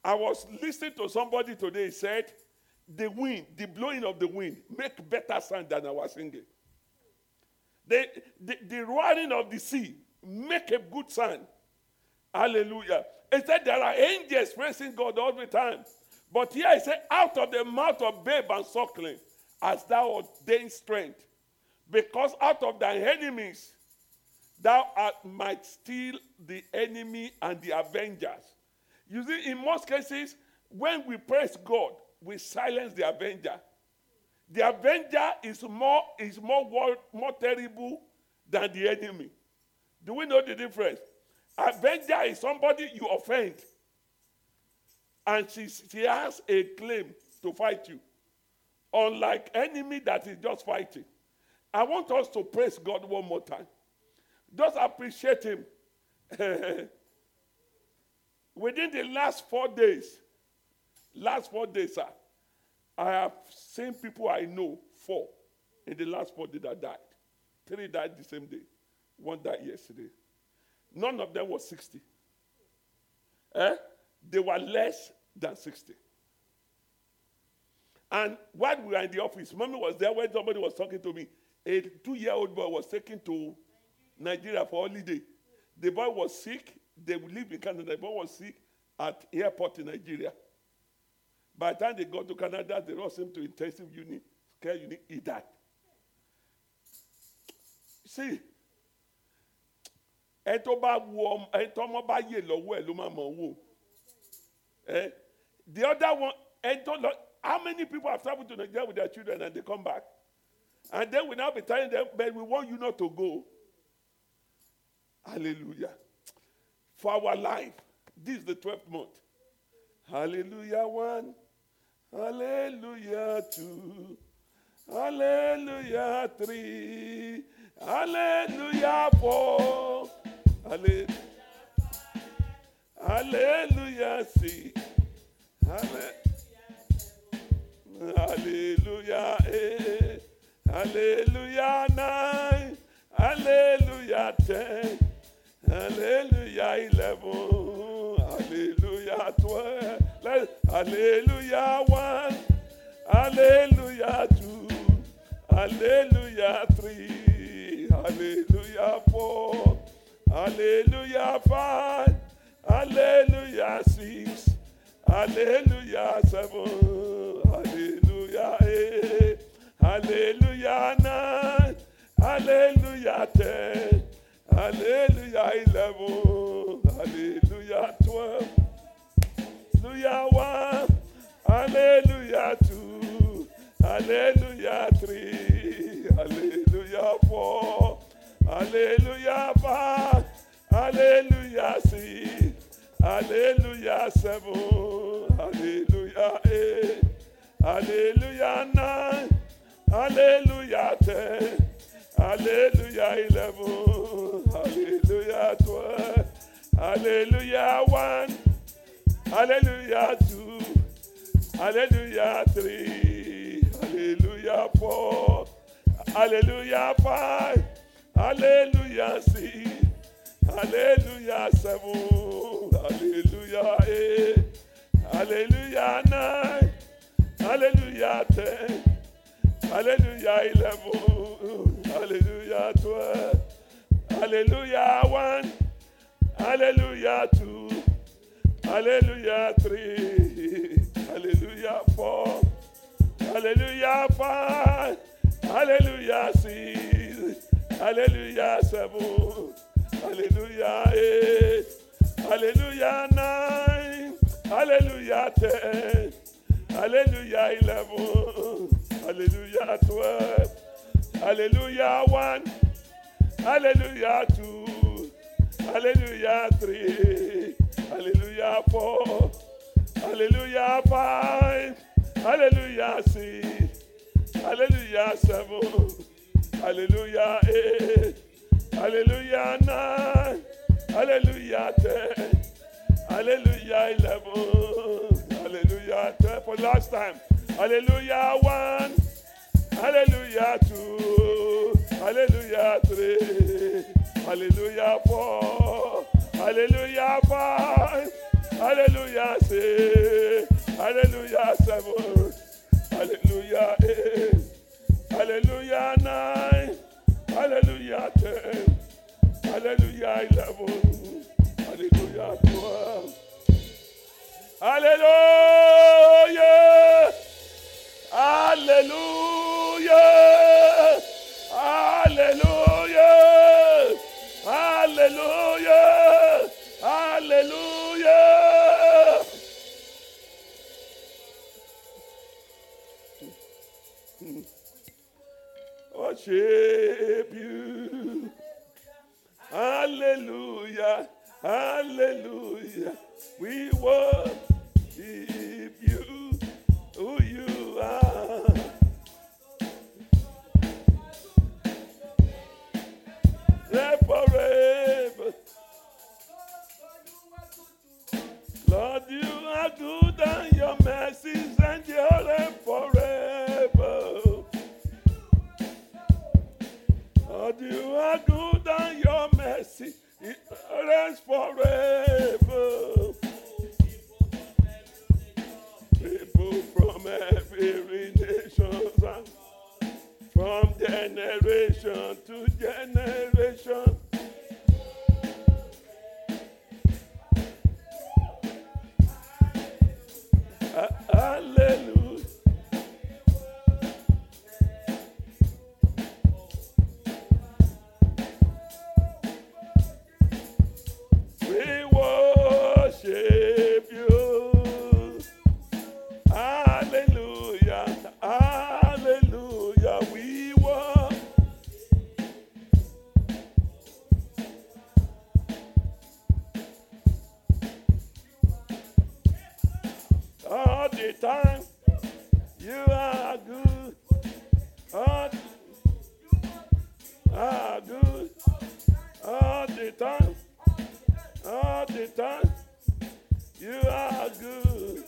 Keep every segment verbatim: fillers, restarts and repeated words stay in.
I was listening to somebody today, he said, the wind, the blowing of the wind, make better sound than our singing. The, the, the roaring of the sea, make a good sound. Hallelujah. He said there are angels praising God all the time. But here he said, out of the mouth of babe and suckling, hast thou ordained strength. Because out of thy enemies, thou art, might steal the enemy and the avengers. You see, in most cases, when we praise God, we silence the avenger. The avenger is more, is more, more terrible than the enemy. Do we know the difference? Avenger is somebody you offend. And she, she has a claim to fight you. Unlike enemy that is just fighting. I want us to praise God one more time. Just appreciate him. Within the last four days, last four days, sir, I have seen people I know, four, in the last four days that died. Three died the same day. One died yesterday. None of them was sixty. Eh? They were less than sixty. And while we were in the office, mommy was there when somebody was talking to me. A two-year-old boy was taken to Nigeria for holiday. The boy was sick. They lived in Canada. The boy was sick at airport in Nigeria. By the time they got to Canada, they rushed him to intensive unit, care unit. He died. See, the other one, how many people have traveled to Nigeria with their children and they come back? And then we now be telling them, but we want you not to go. Hallelujah. For our life, this is the twelfth month. Hallelujah, one. Hallelujah, two. Hallelujah, three. Hallelujah, four. Hallelujah, hallelujah, six. Hallelujah, eight. Hallelujah, nine. Hallelujah, ten. Hallelujah, eleven. Hallelujah, twelve. Hallelujah, one. Hallelujah, two. Hallelujah, three. Hallelujah, four. Hallelujah, five. Hallelujah, six. Hallelujah, seven. Hallelujah, eight. Hallelujah, nine. Hallelujah, ten. Hallelujah, eleven. Hallelujah, twelve. Hallelujah, one. Hallelujah, two. Hallelujah, three. Hallelujah, four. Hallelujah, five. Hallelujah, six. Hallelujah, seven. Hallelujah, eight. Hallelujah, nine. Hallelujah, ten. Hallelujah, eleven. Hallelujah, twelve. Hallelujah, one. Hallelujah, two. Hallelujah, three. Hallelujah, four. Hallelujah, five. Hallelujah, six. Hallelujah, seven. Hallelujah, eight. Hallelujah, nine. Hallelujah, ten. Hallelujah, eleven. Hallelujah, twelve. Hallelujah, one. Hallelujah, two. Hallelujah, three. Hallelujah, four. Hallelujah, five. Hallelujah, six. Hallelujah, seven. Hallelujah, eight. Hallelujah, nine. Hallelujah, ten. Hallelujah, eleven. Hallelujah, twelve. Hallelujah, one. Hallelujah, two. Hallelujah, three. Hallelujah, four. Hallelujah, five. Hallelujah, six. Hallelujah, seven. Hallelujah, eight. Hallelujah, nine. Hallelujah, ten. Hallelujah, eleven. Hallelujah, twelve. For the last time. Hallelujah, one. Hallelujah, two. Hallelujah, three. Hallelujah, four. Hallelujah, five. Hallelujah, say. Hallelujah, seven. Hallelujah, eight. Hallelujah, nine. Hallelujah, ten. Hallelujah, eleven. Hallelujah, twelve. Hallelujah. Hallelujah. Hallelujah. Hallelujah. Hallelujah. Worship you. Hallelujah. Hallelujah. We worship you. Who you are. Forever. Lord, you are good and your mercies endure forever. Lord, you are good and your mercy endures forever. People from every nation, from generation to generation. Hallelujah. We worship you. Hallelujah. Hallelujah. We worship. All the time. You are good. All, are good. All the time. All the time. You are good.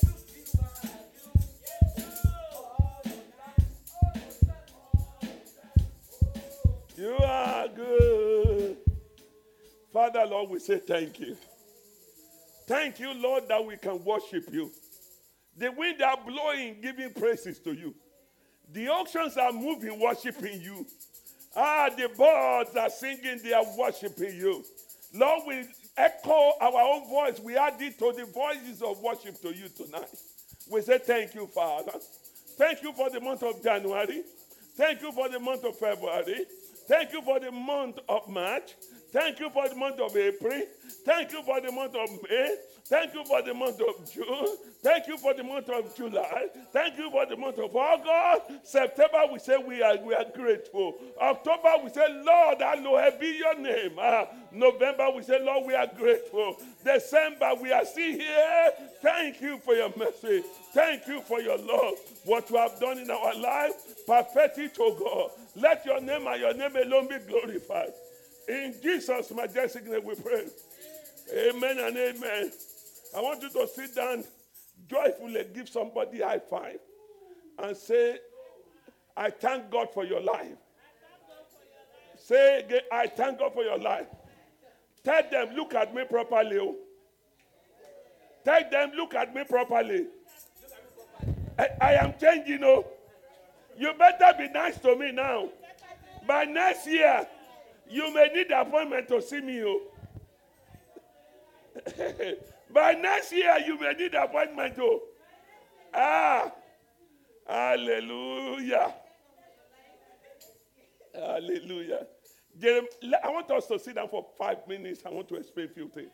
You are good. Father, Lord, we say thank you. Thank you, Lord, that we can worship you. The wind are blowing, giving praises to you. The oceans are moving, worshiping you. Ah, the birds are singing, they are worshiping you. Lord, we echo our own voice. We add it to the voices of worship to you tonight. We say thank you, Father. Thank you for the month of January. Thank you for the month of February. Thank you for the month of March. Thank you for the month of April. Thank you for the month of May. Thank you for the month of June. Thank you for the month of July. Thank you for the month of August. September, we say we are, we are grateful. October, we say, Lord, hallowed be your name. Uh, November, we say, Lord, we are grateful. December, we are still here. Thank you for your mercy. Thank you for your love. What you have done in our life, perfect it, O God. Let your name and your name alone be glorified. In Jesus' majestic name we pray. Amen and amen. I want you to sit down joyfully, give somebody a high five, and say, I thank God for your life. Say again, I thank God for your life. Tell them, look at me properly. Oh. Tell them, look at me properly. I, I am changing. Oh. You better be nice to me now. By next year, you may need an appointment to see me. Oh. By next year, you may need an appointment. Oh. Ah, hallelujah. Hallelujah. Jeremy, I want us to sit down for five minutes. I want to explain a few things.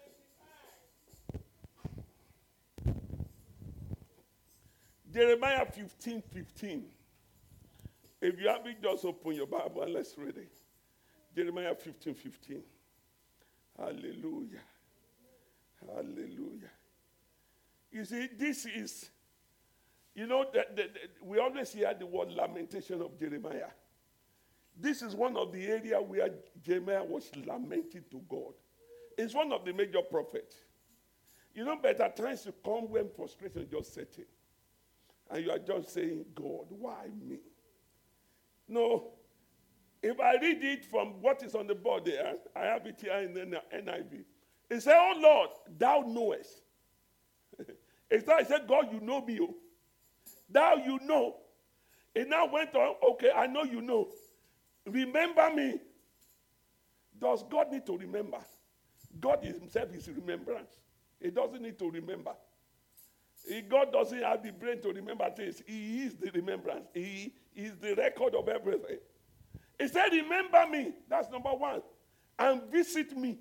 Jeremiah fifteen fifteen. If you have it, just open your Bible and let's read it. Jeremiah fifteen fifteen. Hallelujah. Hallelujah. You see, this is, you know, the, the, the, we always hear the word lamentation of Jeremiah. This is one of the areas where Jeremiah was lamenting to God. It's one of the major prophets. You know, better times to come when frustration just set in. And you are just saying, God, why me? No. If I read it from what is on the board there, I have it here in the N I V. He said, oh Lord, thou knowest. It's not, he said, God, you know me. Oh. Thou you know. It now went on, okay, I know you know. Remember me. Does God need to remember? God himself is remembrance. He doesn't need to remember. God doesn't have the brain to remember things. He is the remembrance. He is the record of everything. He said, remember me. That's number one. And visit me.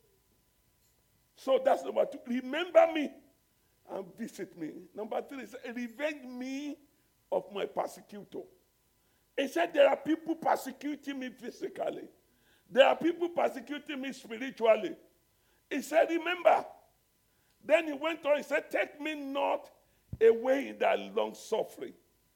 So that's number two. Remember me and visit me. Number three is revenge me of my persecutor. He said, there are people persecuting me physically. There are people persecuting me spiritually. He said, remember. Then he went on, he said, take me not away in that long suffering.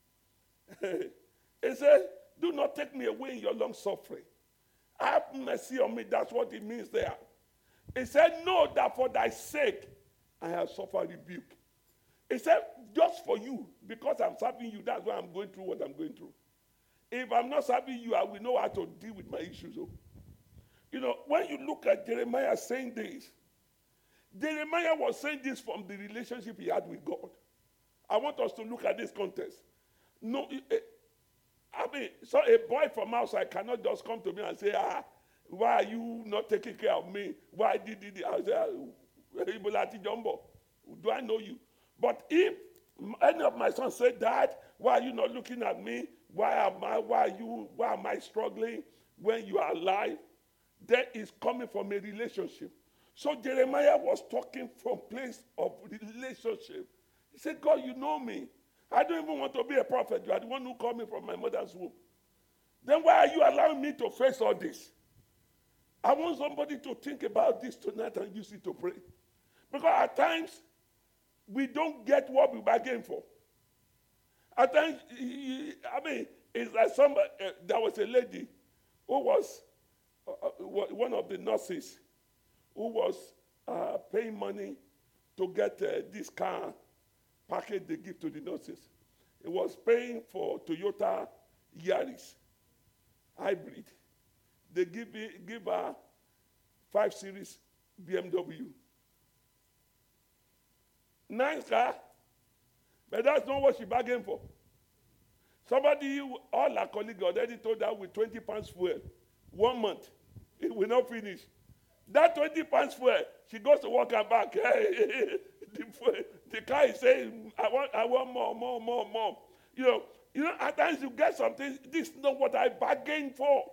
He said, do not take me away in your long suffering. Have mercy on me. That's what it means there. He said, know that for thy sake I have suffered rebuke. He said, just for you, because I'm serving you, that's why I'm going through what I'm going through. If I'm not serving you, I will know how to deal with my issues. Oh. You know, when you look at Jeremiah saying this, Jeremiah was saying this from the relationship he had with God. I want us to look at this context. No, I mean, so a boy from outside cannot just come to me and say, ah, why are you not taking care of me? Why did you? I say, Jumbo, do I know you? But if any of my sons say, Dad, why are you not looking at me? Why am I, why are you, why am I struggling when you are alive? That is coming from a relationship. So Jeremiah was talking from place of relationship. He said, God, you know me. I don't even want to be a prophet. You are the one who called me from my mother's womb. Then why are you allowing me to face all this? I want somebody to think about this tonight and use it to pray. Because at times, we don't get what we bargain for. At times, I mean, it's like somebody, uh, there was a lady who was uh, one of the nurses who was uh, paying money to get uh, this car package they give to the nurses. It was paying for Toyota Yaris hybrid. They give, me, give her five series B M W. Nice car, but that's not what she bargained for. Somebody, all her colleagues already told her with twenty pounds fuel, one month, it will not finish. That twenty pounds fuel, she goes to work and back. the, the car is saying, I want, I want more, more, more, more. You know, you know, at times you get something, this is not what I bargained for.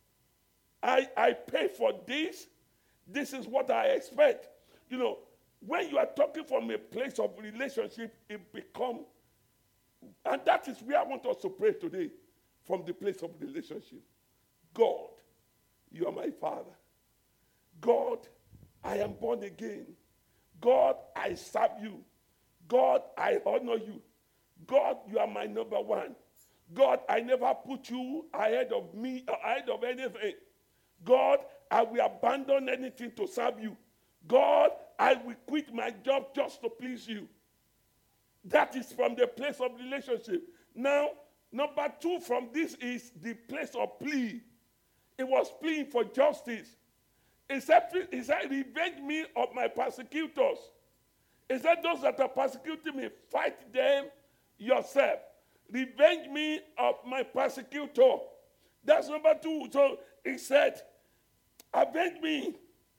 I, I pay for this. This is what I expect. You know, when you are talking from a place of relationship, it becomes, and that is where I want us to pray today, from the place of relationship. God, you are my Father. God, I am born again. God, I serve you. God, I honor you. God, you are my number one. God, I never put you ahead of me, ahead of anything. God, I will abandon anything to serve you. God, I will quit my job just to please you. That is from the place of relationship. Now, number two from this is the place of plea. It was pleading for justice. He said, he said, revenge me of my persecutors. He said, those that are persecuting me, fight them yourself. Revenge me of my persecutor. That's number two. So he said, avenge me.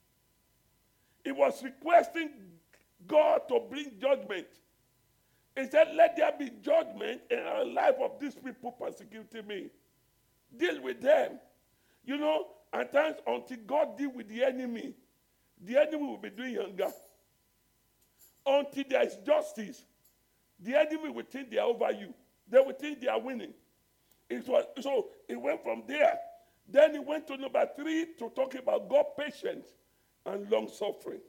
He was requesting God to bring judgment. He said, let there be judgment in the life of these people persecuting me. Deal with them. You know, at times until God deal with the enemy, the enemy will be doing younger. Until there is justice, the enemy will think they are over you. They will think they are winning. It was, so it went from there. Then he went to number three to talk about God patience and long suffering.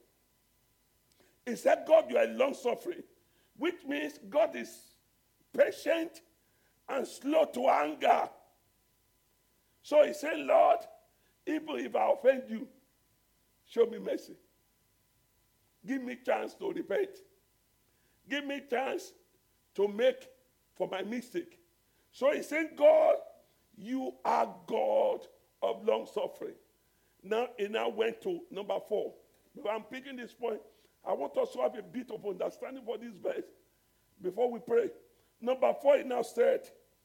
He said, God, you are long suffering, which means God is patient and slow to anger. So he said, Lord, even if I offend you, show me mercy. Give me chance to repent. Give me chance to make for my mistake. So he said, God, you are God of long suffering. Now, he now went to number four. But I'm picking this point. I want us to have a bit of understanding for this verse before we pray. Number four, it now said,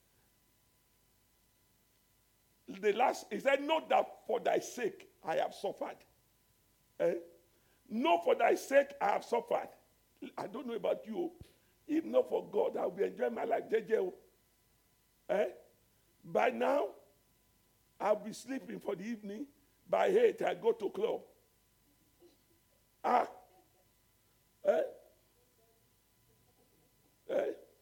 the last, he said, know that for thy sake I have suffered. Eh? Know for thy sake I have suffered. I don't know about you. If not for God, I'll be enjoying my life. J J. Eh? By now, I'll be sleeping for the evening. By eight, I go to club. Ah. Eh? Eh?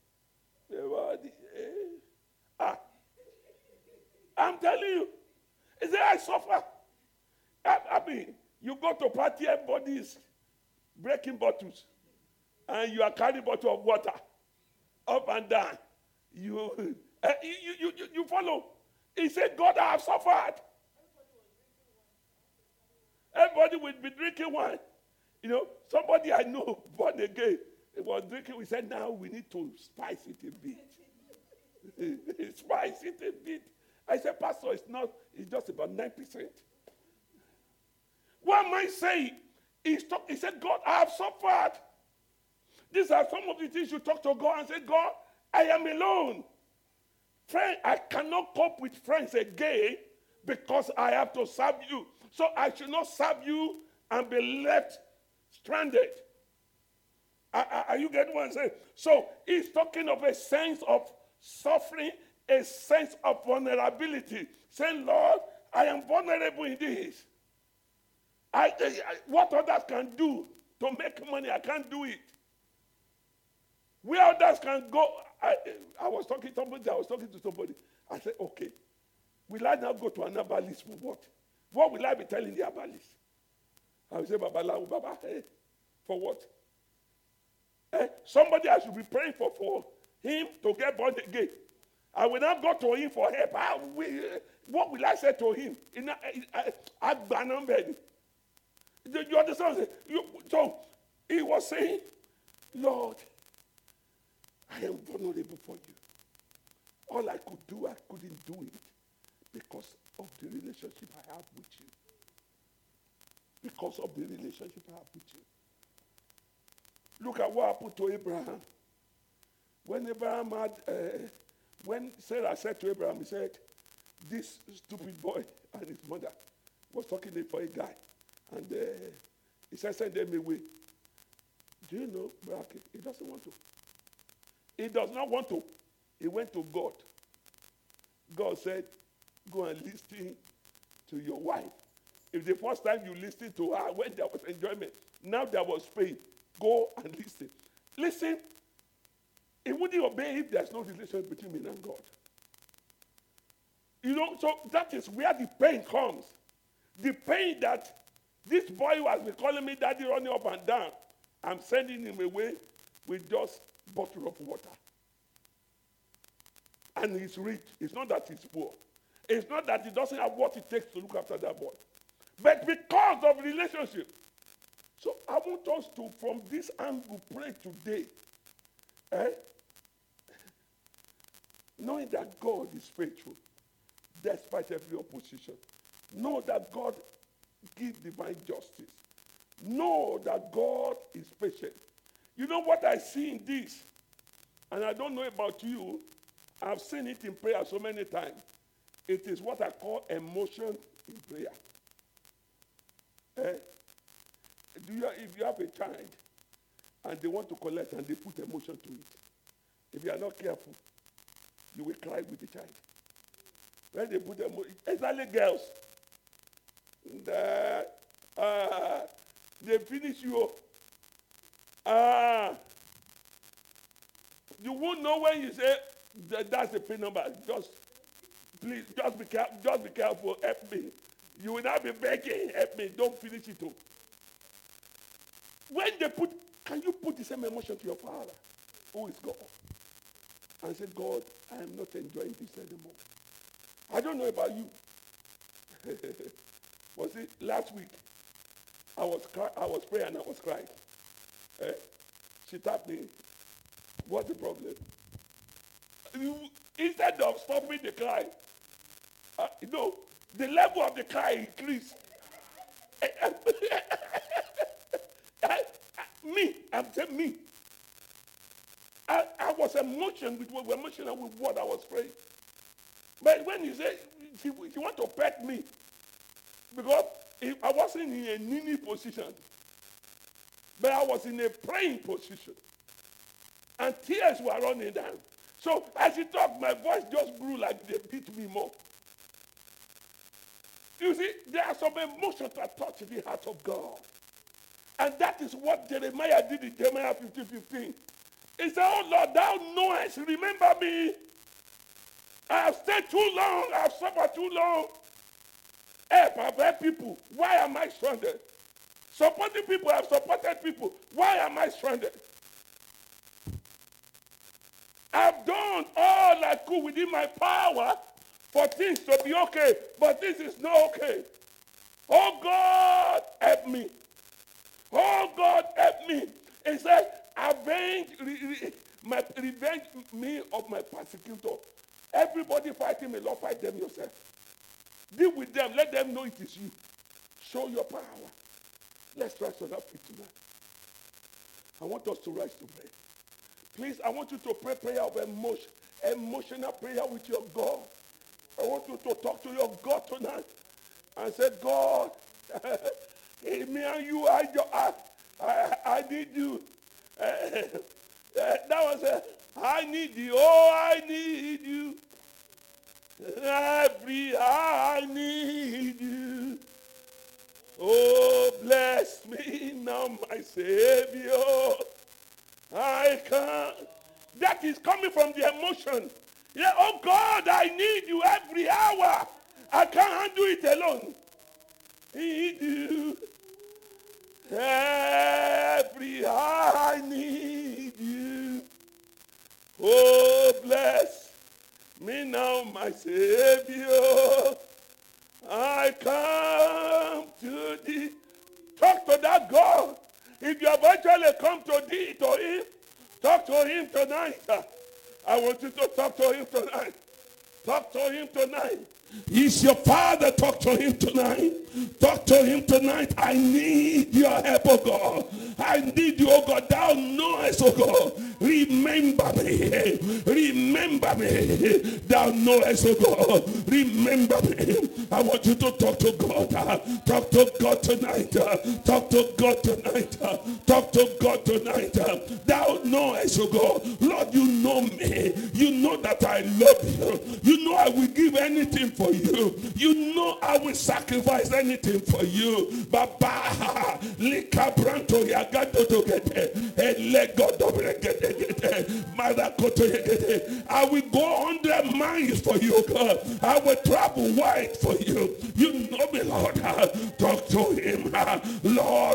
Eh? Ah. I'm telling you. He said, I suffer. I, I mean, you go to party, everybody's breaking bottles. And you are carrying a bottle of water up and down. You, uh, you, you, you, you follow. He said, God, I have suffered. Everybody will be drinking wine. You know, somebody I know, born again, was drinking. We said, now we need to spice it a bit. Spice it a bit. I said, Pastor, it's not, it's just about nine percent. What am I saying? He's talk, he said, God, I have suffered. These are some of the things you talk to God and say, God, I am alone. Friend, I cannot cope with friends again because I have to serve you. So I should not serve you and be left stranded. Are, are you getting what I'm saying? So he's talking of a sense of suffering, a sense of vulnerability. Saying, Lord, I am vulnerable in this. I, I, what others can do to make money, I can't do it. Where others can go, I, I was talking to somebody, I was talking to somebody. I said, okay, will I now go to an herbalist for what? What will I be telling the herbalist? I will say, Babalawo, Baba, hey, for what? Eh? Somebody I should be praying for, for him to get born again. I will not go to him for help. I will, what will I say to him? I You understand? So he was saying, Lord, I am vulnerable for you. All I could do, I couldn't do it because of the relationship I have with you. Because of the relationship I have with you. Look at what happened to Abraham. When Abraham had, uh, when Sarah said to Abraham, he said, this stupid boy and his mother was talking for a guy. And uh, he said, send them away. Do you know, Baraki, he doesn't want to. He does not want to. He went to God. God said, go and listen to your wife. If the first time you listened to her, when there was enjoyment, now there was pain, go and listen. Listen, he wouldn't obey if there's no relationship between me and God. You know, so that is where the pain comes. The pain that this boy who has been calling me daddy running up and down, I'm sending him away with just a bottle of water. And he's rich. It's not that he's poor. It's not that he doesn't have what it takes to look after that boy. But because of relationship. So I want us to, from this angle, pray today. Eh? Knowing that God is faithful, despite every opposition. Know that God gives divine justice. Know that God is patient. You know what I see in this? And I don't know about you. I've seen it in prayer so many times. It is what I call emotion in prayer. Eh? Do you, if you have a child and they want to collect and they put emotion to it, if you are not careful, you will cry with the child. When they put emotion, especially girls, the, uh, they finish you. Uh, you won't know when you say that that's the pin number. Just please, just be careful. Just be careful. Help me. You will not be begging. Help me. Don't finish it all. When they put, can you put the same emotion to your father, who is God, and say, God, I am not enjoying this anymore. I don't know about you. Was it last week? I was cry- I was praying and I was crying. Eh? She tapped me. What's the problem? You, instead of stopping the cry, uh, you know, the level of the cry increased. Me, I'm saying me. I, I was emotional with what emotional with what I was praying. But when you say she, she want to pet me, because if I wasn't in a kneeling position, but I was in a praying position, and tears were running down. So as she talked, my voice just grew like they beat me more. You see, there are some emotions that touch the heart of God. And that is what Jeremiah did in Jeremiah fifteen fifteen. He said, oh Lord, thou knowest, remember me. I have stayed too long, I have suffered too long. Help, I've helped people. Why am I stranded? Supporting people, I've supported people. Why am I stranded? I've done all I could within my power for things to be okay, but this is not okay. Oh God, help me. Oh God, help me. He said, avenge, re, re, my, revenge me of my persecutor. Everybody fighting me, Lord, fight them yourself. Deal with them, let them know it is you. Show your power. Let's rise on our feet tonight. I want us to rise to pray. Please, I want you to pray prayer of emotion, emotional prayer with your God. I want you to talk to your God tonight and say, God, me and you, I, I, I, I need you. Uh, uh, that was a, I need you. Oh, I need you. Every I need you. Oh, bless me now, my Savior. I can't. That is coming from the emotion. Yeah, oh God, I need you every hour. I can't do it alone. Need you. Every hour I need you. Oh, bless me now, my Savior. I come to thee. Talk to that God. If you have actually come to thee, to him, talk to him tonight. I want you to talk to him tonight. Talk to him tonight. He's your father. Talk to him tonight. Talk to him tonight. I need your help, oh God. I need you, oh God. Thou knowest, oh God. Remember me. Remember me. Thou knowest, oh God. Remember me. I want you to talk to God. Talk to God tonight. Talk to God tonight. Talk to God tonight. Thou knowest, oh God. Lord, you know me. You know that I love you. You know I will give anything for you. You know I will sacrifice anything for you. Baba, likabranto yagato to get elego dobre get madakoto yegete. I will go hundred miles for you, God. I will travel wide for you. You know me, Lord. Talk to him, Lord.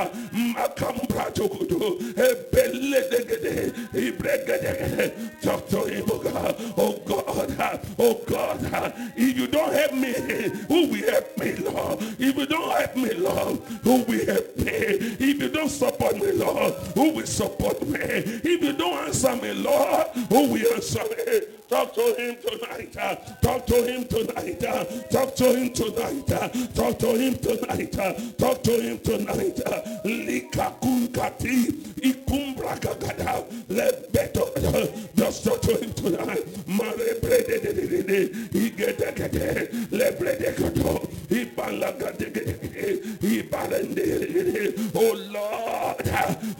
Makambrato kudo ebele degede ibregede. Talk to him, oh God. Oh God. Oh God. If you don't help me, who will help me, Lord? If you don't help me, Lord, who will help me? If you don't support me, Lord, who will support me? If you don't answer me, Lord, who will answer me? Talk to him tonight. Uh, talk to him tonight. Uh, talk to him tonight. Uh, talk to him tonight. Uh, talk to him tonight. Lika kunkati ikumbra gagada lebeto. Just talk to him tonight. Mare brede de de de. He get de le brede koto. He balaga de de. He balende. Oh Lord.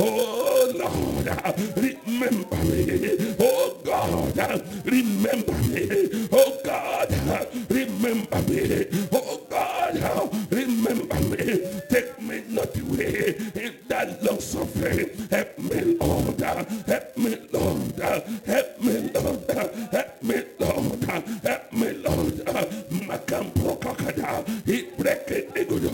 Oh Lord. Remember me. Oh God. Remember me, oh God, remember me, oh God, remember me, take me not away in that long suffering, help me Lord, help me Lord, help me Lord, help me Lord, help me Lord, Makampo Kakada, he break it,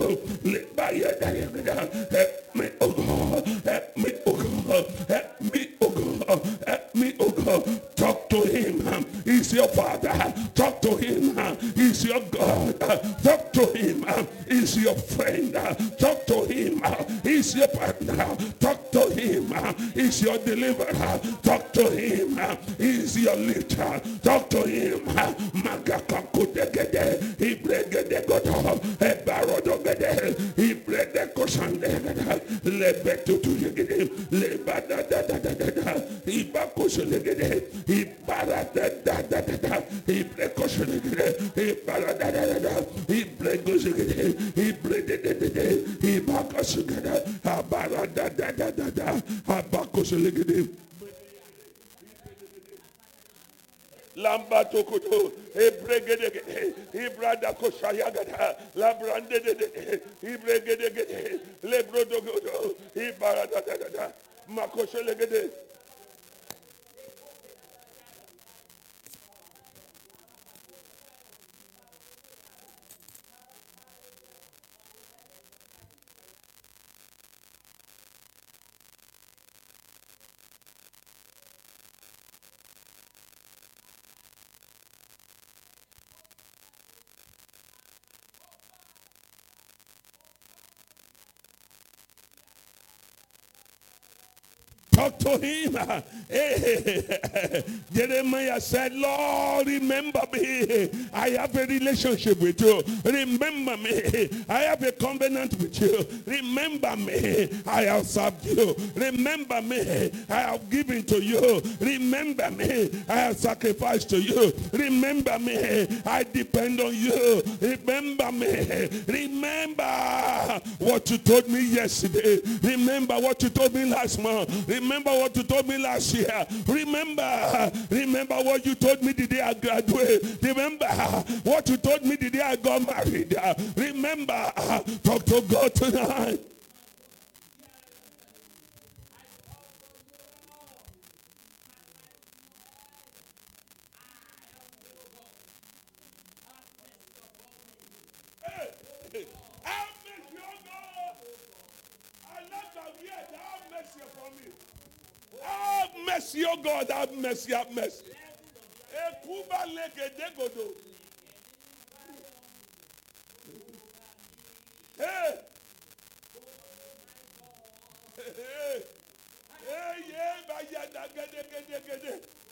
help me oh God, help me oh God, help me oh God, help me oh God. Talk to him. He's your father. Talk to him. He's your God. Talk to him. He's your friend. Talk to him. He's your partner. Talk to him. He's He's your deliverer. Talk to him. He's your lifter. Talk to him. Magakakudegede. Ibregedegodo. Ebarodogede. Ibredekosandegede. Lebetutuyegede. Lebadadadadada. Ibakoselegede. Ibaradadadada. Ibrekoselegede. Ibaradadadada. Ibrekoselegede. Ibredededede. Ibakosegede. Abaradadadada. Abakoselegede. Lamba tokoto, ebregedegede, ibrada koshayagada, labrandedede, ibregedegede, lebrodogodo, ibaradadadada, makoshelegede. Talk to him. Hey, Jeremiah said, Lord, remember me. I have a relationship with you. Remember me. I have a covenant with you. Remember me. I have served you. Remember me. I have given to you. Remember me. I have sacrificed to you. Remember me. I depend on you. Remember me. Remember what you told me yesterday. Remember what you told me last month. Remember what you told me last year. Remember, remember what you told me the day I graduated. Remember what you told me the day I got married. Remember, talk to God tonight. Hey, hey, have mercy, oh God. Allah can hear, have mercy upon me. Have mercy, oh God, have mercy, have mercy. Ekuba legedegodo. Hey. Hey. Hey, yeah, bayada gede gede gede.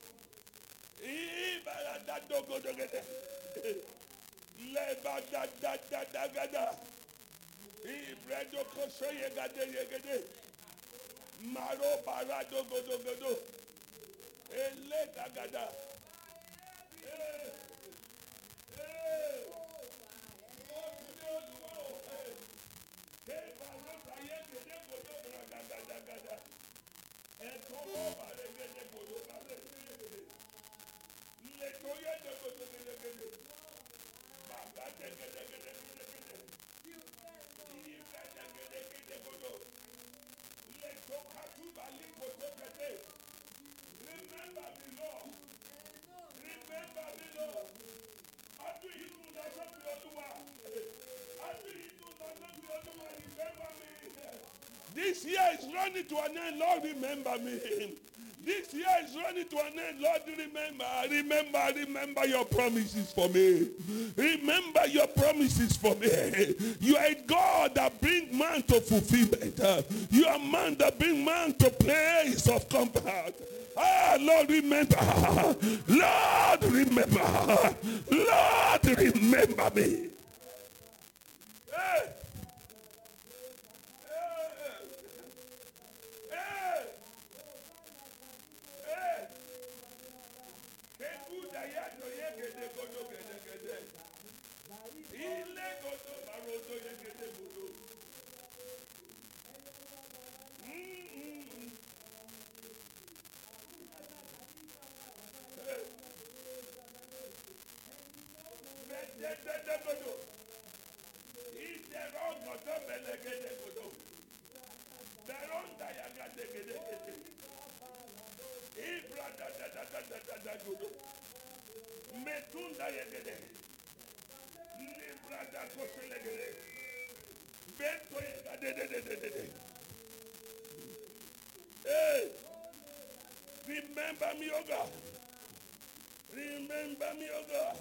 I bayada dogo dogo gede. Le bada da da da gada. I bredo koso ye gade ye gede. Maro bara dogo dogo do. Ele da gada. Hey. Hey. Hey, barota ye gede godo braga gada gada. Ekobo bare gede godo bare. Le toye de godo gede gede. Baga de gede gede gede gede. Iye gede gede gede godo. Le toka tu bali godo gede. Remember me, Lord. Remember me, Lord. Adu inu na so bi Olúwa. Adu inu na so bi Olúwa. Remember me. This year is running to an end. Lord, remember me. This year is running to an end. Lord, remember. Remember, remember your promises for me. Remember your promises for me. You are a God that brings man to fulfillment. You are a man that brings man to place of comfort. Ah, Lord, remember. Lord, remember. Lord, remember me. Hey. Hey. Hey. Kebuda ya do ye gede godo gede gede. Ile godo barodo ye gede godo. Mm-mm. Hey. Gede gede godo. Ide ro godo bele gede godo. Beronda ya gede gede gede. Ibra da da da da da da da godo. Metunda ye gede. Libra da kosele gede. Bento ye gede de de de de de. Hey, remember me, oh God. Remember me, oh God.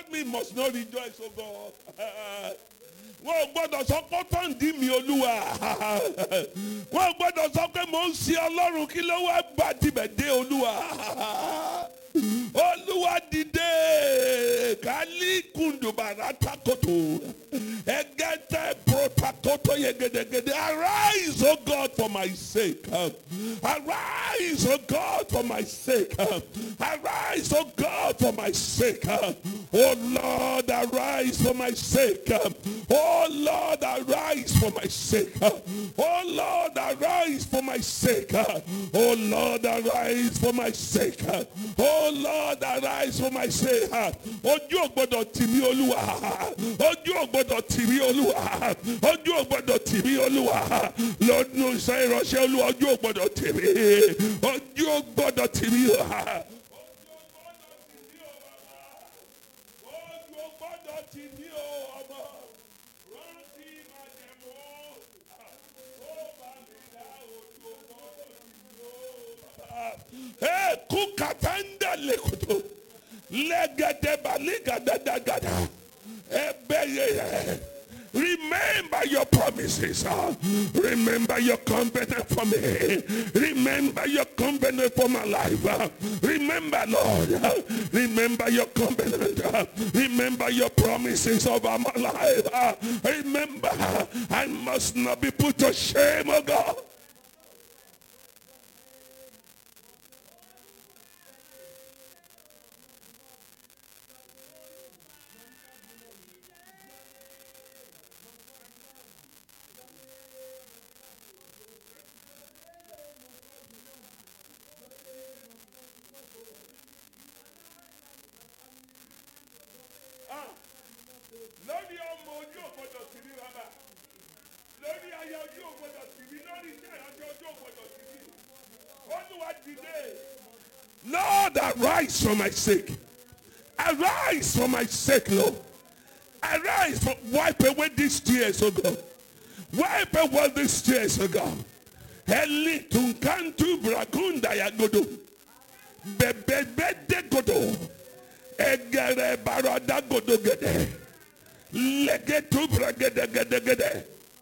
that means must not rejoice, oh God. Wọ́n gbọ́dọ̀ sọ pé tó ń dí mi Olúwa. Wọ́n gbọ́dọ̀ sọ pé mò ń sin Ọlọ́run kí ló wá gbà tibẹ̀ dé Olúwa. Olúwa dìde kálí kùndùbàrà takoto. Egete protakoto yegedegede. Arise, O God, for my sake. Arise, O God, for my sake. Arise, O God, for my sake. Oh Lord, arise for my sake. Oh Lord, arise for my sake. Oh Lord, arise for my sake. Oh Lord, arise for my sake. Oh Lord, arise for my sake. Ojú ò gbọdọ̀ tì mí Olúwa. Ojú ò gbọdọ̀ tì mí Olúwa. Ojú ò gbọdọ̀ tì mí Olúwa. Lọ́dún iṣẹ́ ìránṣẹ́ Olúwa, ojú ò gbọdọ̀ tì mí. Ojú ò gbọdọ̀ tì mí. Eh, kukatanda lekoto, legade baliga da da da da. Ebeye. Remember your promises. Remember your covenant for me. Remember your covenant for my life. Remember, Lord. Remember your covenant. Remember your promises over my life. Remember, I must not be put to shame, oh God. Lórí ọmọ ojú ògbọ́dọ̀ tì mí bàbá. Lórí aya ojú ògbọ́dọ̀ tì mí. Lórí iṣẹ́ ìránṣẹ́ ojú ògbọ́dọ̀ tì mí. Olúwa dìde. Lord, arise for my sake. Arise for my sake, Lord. Arise for wipe away these tears, oh God. Wipe away these tears, oh God. Eli tunkantu brakunda ya godo. Bebebede godo. Egere barada godo gede. Legetu bragede gede gede.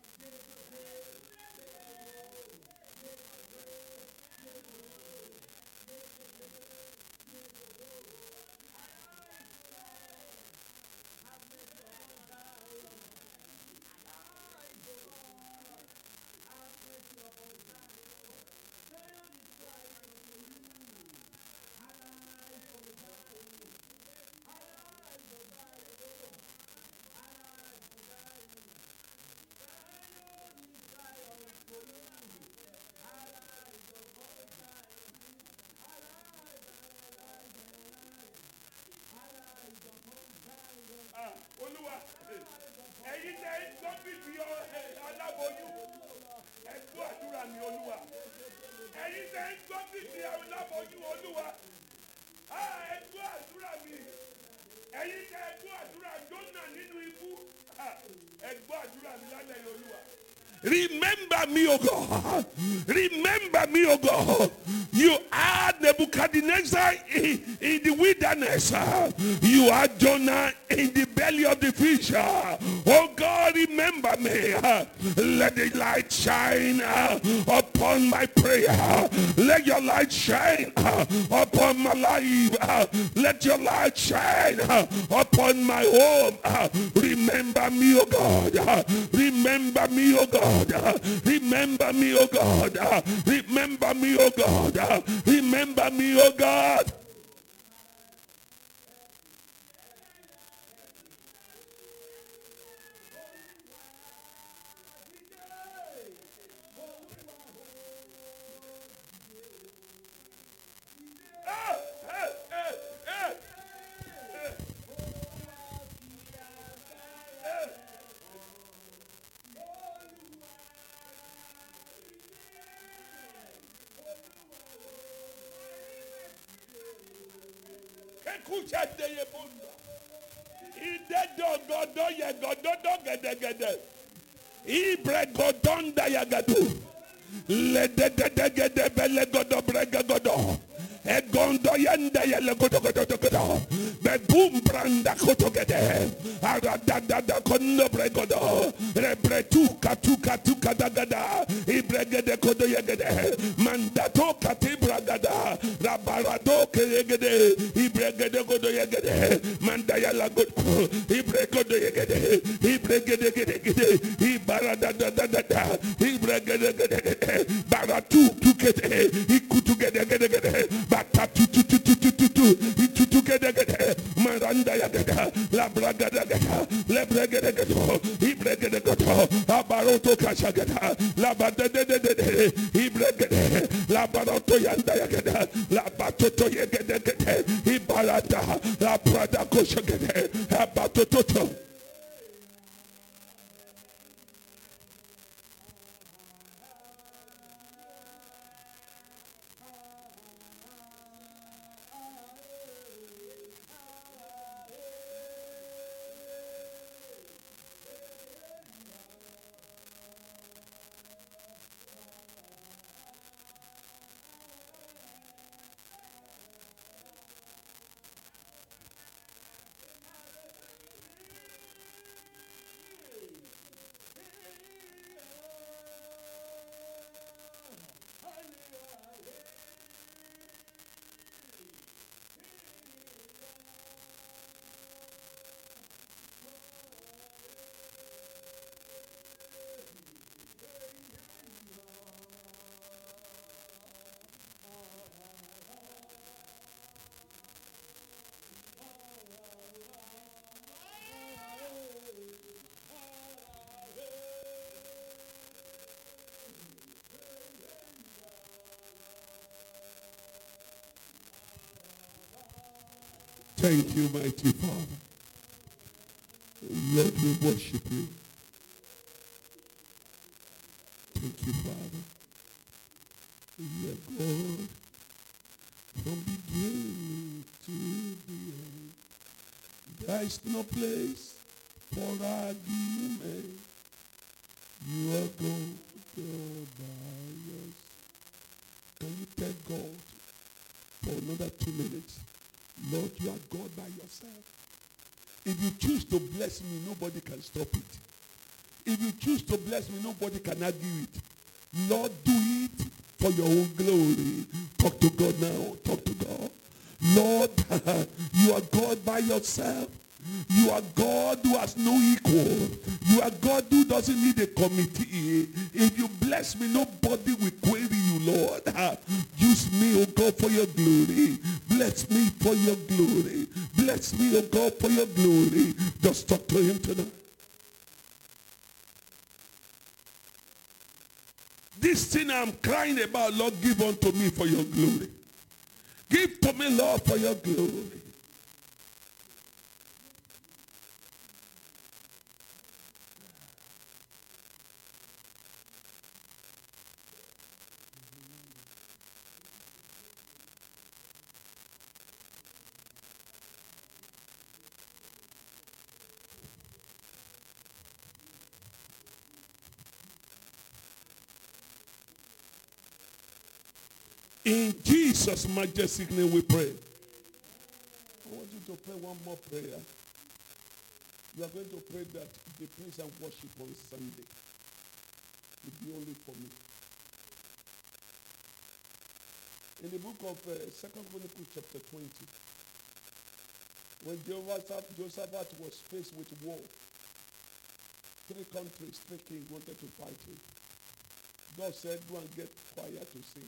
Olúwa, ẹ̀yin tẹ́ ń gbọ́ bíbí aláboyún, ẹ gbọ́ àdúrà mi Olúwa. Ẹ̀yin tẹ́ ń gbọ́ bíbí aláboyún Olúwa, ẹ gbọ́ àdúrà mi. Ẹ̀yin tẹ́ ẹ gbọ́ àdúrà Jónà nínú ibú, ẹ gbọ́ àdúrà mi lálẹ́ yìí Olúwa. Remember me, O God. Remember me, O God. You are Nebuchadnezzar in, in the wilderness. You are Jonah in the belly of the fish. Oh God, remember me. Let the light shine upon my prayer. Let your light shine upon my life. Let your light shine upon my home. Remember me, O God. Remember me, O God. Remember me, O God. Remember me, O God. Remember me, O God. Ibre godonda yagadu. Le de de de de de bele godo brega godo. Egondo yende yele koto koto koto. Be boom branda koto gede. Aradada kondo bregodo. Rebre tuka tuka tuka dagada. Ibregede kodo yegede. Mandato katibra gada. Rabarado kegede. Ibregede kodo yegede. Mandayala godo. Ibregodo yegede. Ibregede gede gede. Ibarada da da da da. Ibregede gede gede. Baratu tukete. Ikutu gede gede gede. Batatu tu tu tu tu tu tu. Itutu gede gede. Maranda ya gede. Labra gede gede. Lebre gede gede. Ibregede gede. Abaroto kasha gede. Labade de de de de. Ibregede. Labaroto yanda ya gede. Labatoto ye gede gede. Ibarada. Labrada kosha gede. Abatoto. Thank you, mighty Father. Lord, we worship you. Thank you, Father. You are God from beginning to the end. There is no place for argument. You are God, God by yourself. Can you thank God for another two minutes? Lord, you are God by yourself. If you choose to bless me, nobody can stop it. If you choose to bless me, nobody can argue it. Lord, do it for your own glory. Talk to God now. Talk to God. Lord, you are God by yourself. You are God who has no equal. You are God who doesn't need a committee. If you bless me, nobody will query you, Lord. Use me, oh God, for your glory. Bless me for your glory. Bless me, oh God, for your glory. Just talk to him tonight. This thing I'm crying about, Lord, give unto me for your glory. Give to me, Lord, for your glory. In Jesus' majestic name we pray. I want you to pray one more prayer. You are going to pray that the praise and worship on Sunday will be only for me. In the book of uh, Second Chronicles chapter twenty, when Jehoshaphat was faced with war, three countries, three kings wanted to fight him. God said, go and get choir to sing.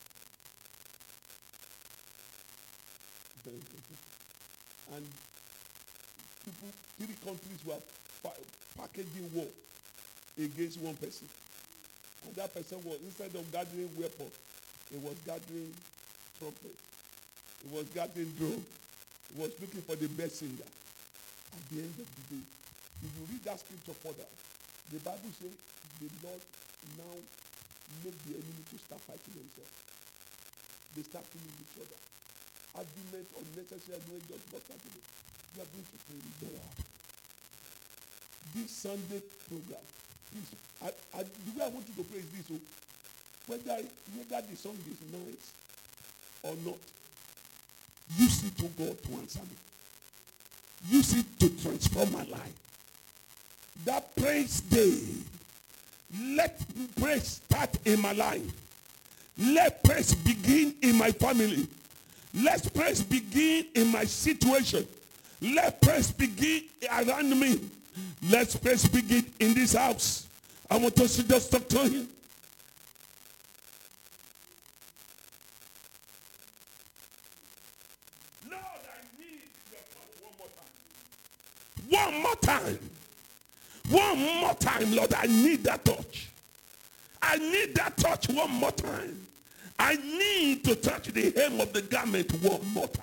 And people, three countries were pa- packaging war against one person. And that person was, instead of gathering weapons, he was gathering trumpet. He was gathering drum. He was looking for the best singer. At the end of the day, if you read that scripture further, the Bible says the Lord now made the enemy to start fighting themselves. They start killing each other. Argument, unnecessary argument, just not happening. You are going to pray with the Lord. This Sunday program, please, I, I, the way I want you to pray is this: so whether, whether the song is nice or not, Use it to God to answer me. Use it to transform my life. That praise day, let praise start in my life. Let praise begin in my family. Let praise begin in my situation. Let praise begin around me. Let praise begin in this house. I want us to just talk to him. Lord, I need your touch one more time. One more time. One more time, Lord, I need that touch. I need that touch one more time. I need to touch the hem of the garment one more time.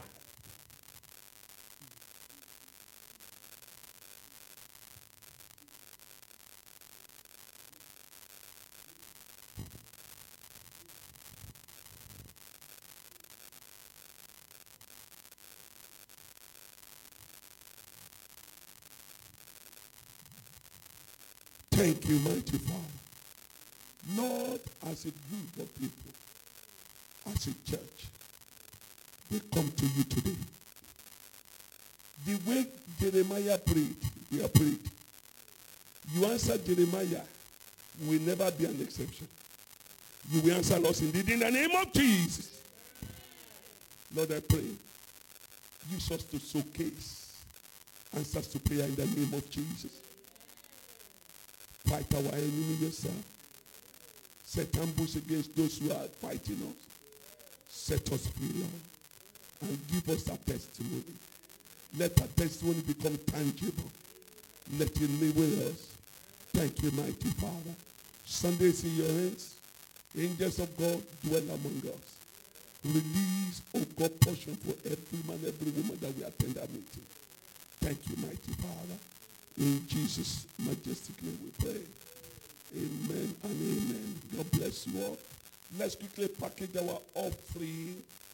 Thank you, mighty Father. Lord, as a group of people, as a church, we come to you today. The way Jeremiah prayed, we are prayed. You answer Jeremiah, will never be an exception. You will answer us indeed in the name of Jesus. Lord, I pray, use us to showcase answers to prayer in the name of Jesus. Fight our enemy yourself. Set ambush against those who are fighting us. Set us free, Lord. And give us a testimony. Let our testimony become tangible. Let it live with us. Thank you, mighty Father. Sunday is in your hands. Angels of God dwell among us. Release, oh God, portion for every man, every woman that we attend our meeting. Thank you, mighty Father. In Jesus' majestic name we pray. Amen and amen. God bless you all. Let's quickly package our offering.